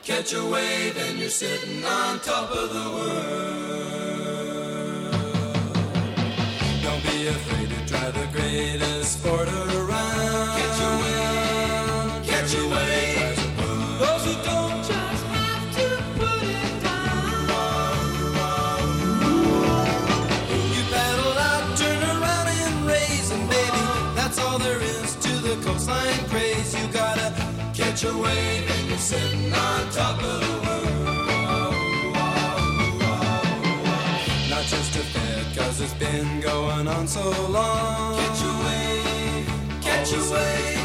catch a wave and you're sitting on top of the world. Don't be afraid to try the greatest sport around. Catch a wave, catch a wave. Those who don't just have to put it down. You paddle out, turn around and raise, and baby, that's all there is to the coastline craze. You gotta catch a wave and you're sitting on top of the world. Not just a fad, 'cause it's been going on so long. Catch a wave, catch a wave.